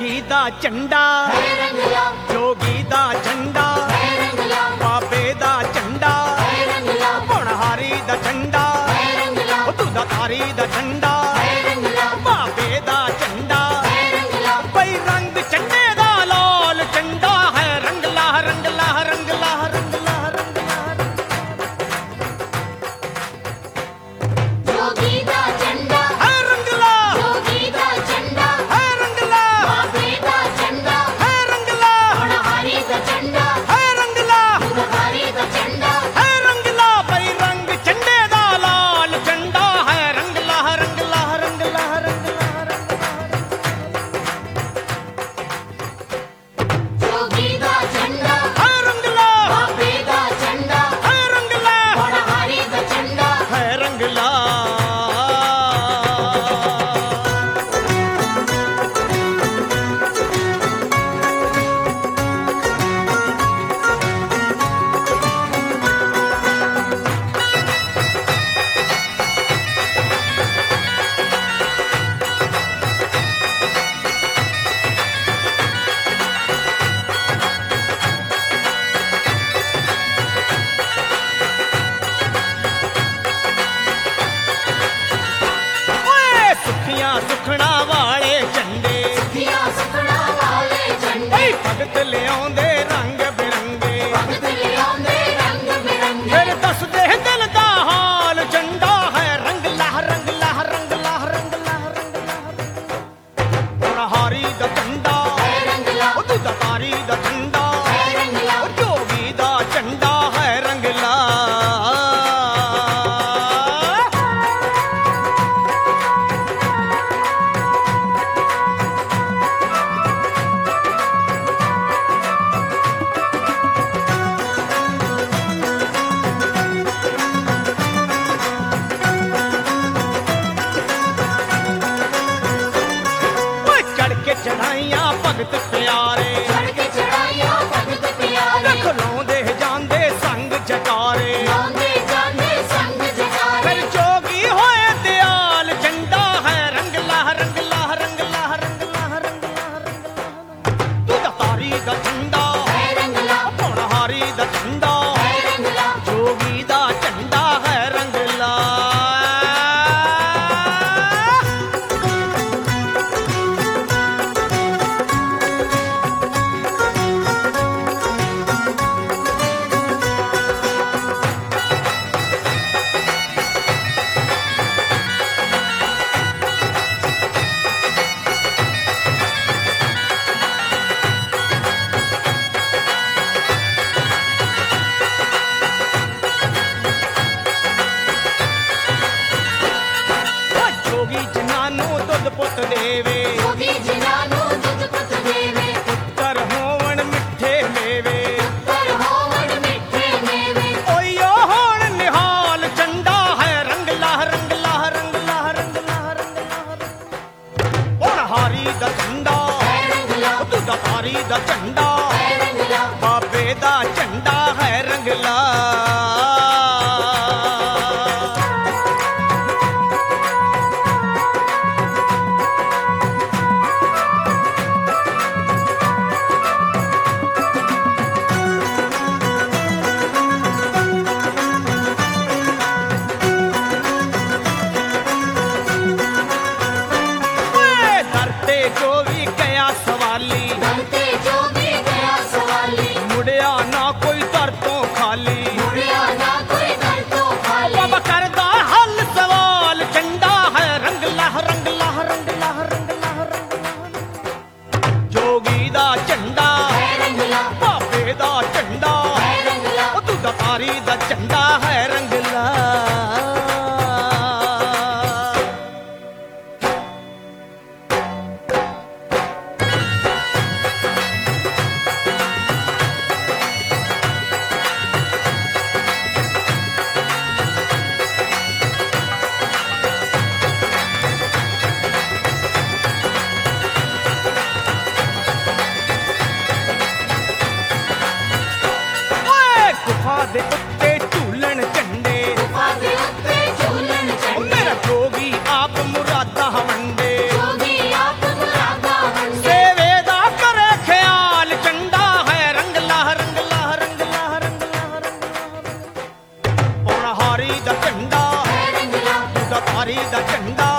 ਜੋਗੀ ਦਾ ਝੰਡਾ ਹੈ ਰੰਗਲਾ, ਜੋਗੀ ਦਾ ਝੰਡਾ ਹੈ ਰੰਗਲਾ, ਬਾਬੇ ਦਾ ਝੰਡਾ ਹੈ ਰੰਗਲਾ, ਹੋਣਹਾਰੀ ਦਾ ਝੰਡਾ ਹੈ ਰੰਗਲਾ, ਉਹ ਦੁੱਧਾਧਾਰੀ ਦਾ ਝੰਡਾ ਹੈ ਰੰਗਲਾ, ਬਾਬੇ ਦਾ ਝੰਡਾ ਹੈ ਰੰਗਲਾ, ਬਈ ਰੰਗ ਝੰਡੇ ਦਾ ਲਾਲ ਝੰਡਾ ਹੈ ਰੰਗਲਾ ਰੰਗਲਾ ਰੰਗਲਾ ਰੰਗਲਾ ਰੰਗਲਾ ਜੋਗੀ ਦਾ ਝੰਡਾ, ਹੈ ਰੰਗਲਾ ਜੋਗੀ ਦਾ ਝੰਡਾ, ਹੈ ਰੰਗਲਾ ਬਾਬੇ ਦਾ ਝੰਡਾ, ਹੈ ਰੰਗਲਾ ਹੋਣਹਾਰੀ ਦਾ ਝੰਡਾ, ਹੈ ਰੰਗਲਾ ਦੁੱਧਾਧਾਰੀ ਦਾ ਝੰਡਾ, ਹੈ ਰੰਗਲਾ ਬਈ ਰੰਗ ਝੰਡੇ ਦਾ ਲਾਲ ਝੰਡਾ ਹੈ ਰੰਗਲਾ ਰੰਗਲਾ ਰੰਗਲਾ ਰੰਗਲਾ ਜੋਗੀ ਦਾ ਝੰਡਾ, ਹੈ ਰੰਗਲਾ ਬਾਬੇ ਦਾ ਝੰਡਾ, ਹੈ ਰੰਗਲਾ ਹੋਣਹਾਰੀ ਦਾ ਝੰਡਾ, ਹੈ ਰੰਗਲਾ ਓਏ ਸੁਖੀਆਂ ਸੁਖਣਾ ਵਾਲੇ ਝੰਡੇ ਦੀਆਂ ਸੁਖਣਾ ਵਾਲੇ ਝੰਡੇ, ਓਏ ਭਗਤ ਲਿਆਉਂਦੇ ਰੰਗ ਬਿਰੰਗੇ ਭਗਤ ਲਿਆਉਂਦੇ ਰੰਗ ਬਿਰੰਗੇ, ਫਿਰ ਦੱਸਦੇ ਦਿਲ ਦਾ ਹਾਲ ਝੰਡਾ ਹੈ ਰੰਗਲਾ ਰੰਗਲਾ ਰੰਗਲਾ ਰੰਗਲਾ ਰੰਗਲਾ ਹਾਰੀ ਦਾ ਝੰਡਾ ਹੈ ਰੰਗਲਾ, ਉਹ ਦੁੱਧਾਧਾਰੀ ਦਾ ਝੰਡਾ ਹੈ ਰੰਗਲਾ, ਉਹ ਜੋਗੀ ਦਾ ਝੰਡਾ ਹੈ ਰੰਗਲਾ ਤਾਰੀ ਦਾ ਝੰਡਾ ਹੈ ਰੰਗ ਲਾਓ ਜੁੱਡਾ ਤਾਰੀ ਦਾ ਝੰਡਾ